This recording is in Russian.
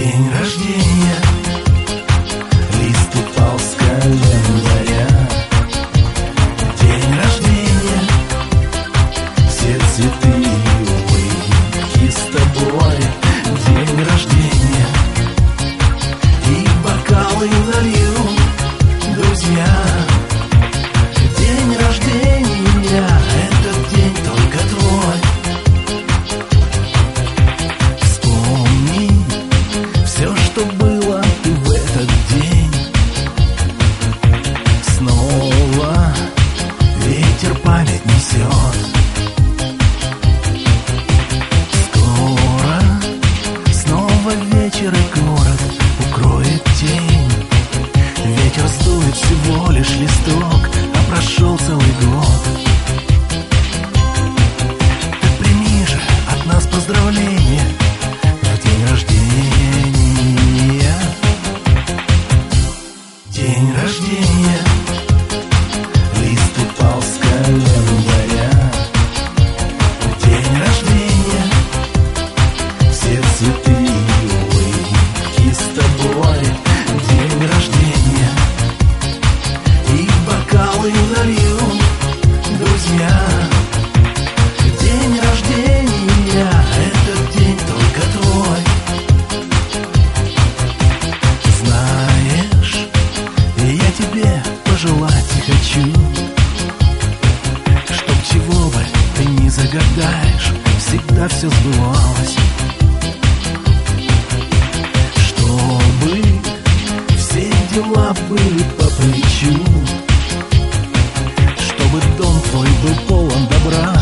День рождения, лист упал с календаря. День рождения, все цветы и улыбки с тобой. День рождения, и бокалы налью, друзья. День рождения, этот день только твой. Вспомни все, что было в этот день. Снова ветер память несет. Скоро снова вечер, и город укроет тень. Ветер сдует всего лишь листок, а прошел целый год. Так прими же от нас поздравления в день рождения. День рождения, лист упал с календаря. День рождения, все цветы и улыбки с тобой. День рождения, и бокалы налью, друзья. День рождения, этот день только твой. Знаешь, я тебе пожелать хочу, чтоб чего бы ты ни загадаешь, всегда все сбывалось. Чтобы все дела были по плечу, чтобы дом твой был полон добра,